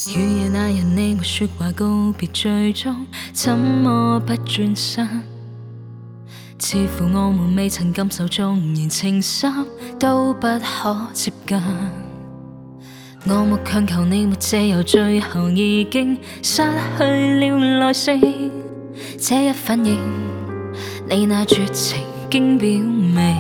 雨夜那日，你沒說話告別，最終怎麼不轉身？似乎我們未曾感受，縱然情深都不可接近。我沒強求你，沒藉由，最後已經失去了耐性。這一反應，你那絕情經表明。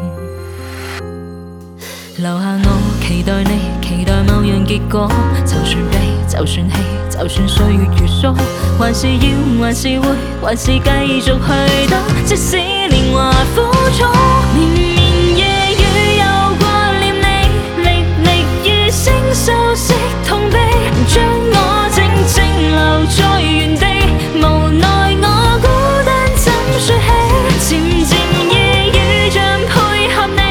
留下我期待你，期待某樣結果。就算悲，就算喜，就算歲月如梭，還是要，還是會，還是繼續去等。即使年華苦楚，綿綿夜雨又掛念你，歷歷於聲收息痛悲，將我靜靜留在原地。無奈我孤單怎說起，漸漸夜雨像配合你。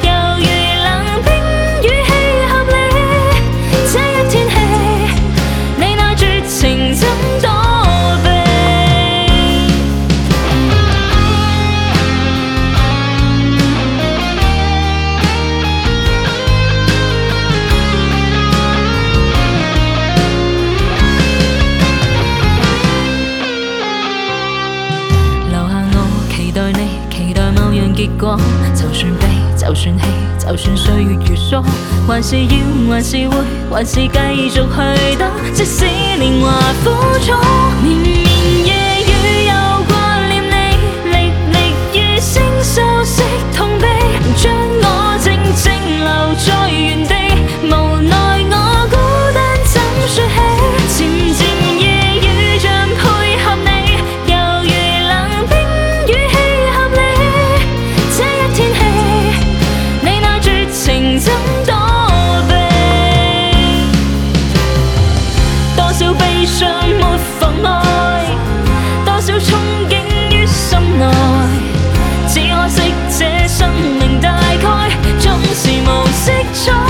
結果，就算悲，就算喜，就算歲月如梭，還是要，還是會，還是繼續去等。即使年華苦楚，綿綿夜雨又掛念你，歷歷於聲收息痛悲，將我靜靜留在原地。無奈我孤單怎說起，漸漸夜雨像配合你，猶如冷冰與氣合理。天氣，你那絕情怎躲避？多少悲傷沒妨礙，多少憧憬於心內。只可惜這生命大概總是無色彩。